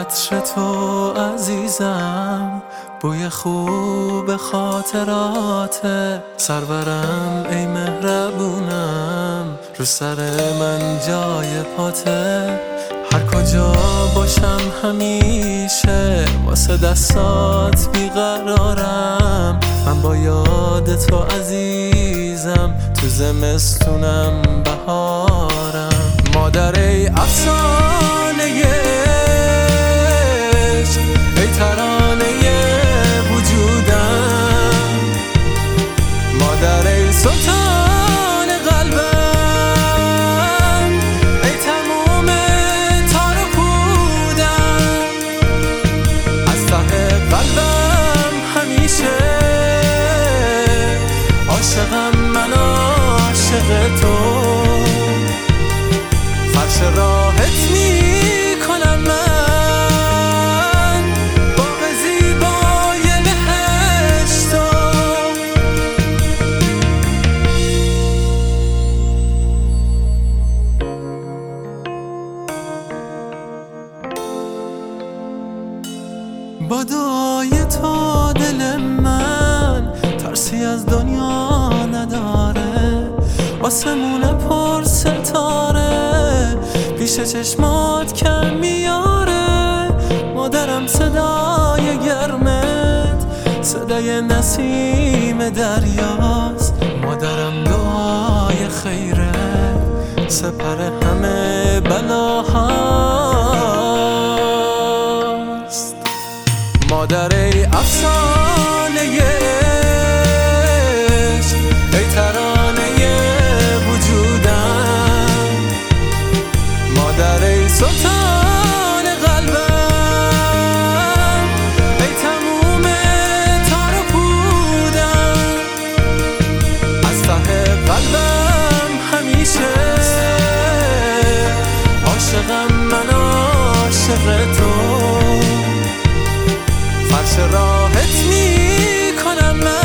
عطر تو عزیزم، بوی خوب خاطرات سرورم، ای مهربونم، رو سر من جای پاته. هر کجا باشم همیشه واسه دستات بیقرارم. من با یاد تو عزیزم، تو زمستونم بهارم. مادر ای افسانه عشق، ای ترانه وجودم. مادر ای سلطان قلبم، ای تموم تار و پودم. از ته قلبم همیشه عاشقم، من عاشق تو. فرش راحت میکنم من، باغ زیبای بهشتو. با دعای تو دل من ترسی از دنیا نداره. آسمون پر ستاره پیش چشمات کم میاره. مادرم صدای گرمت، صدای نسیم دریاست. مادرم دعای خیرت، سپر همه بلاهاست. مادر ای افسانه عشق، ای ترانه وجودم. مادر ای سلطان قلبم، ای تموم تار و پودم. از ته قلبم همیشه عاشقم، من عاشق تو. فرش راحت میکنم من،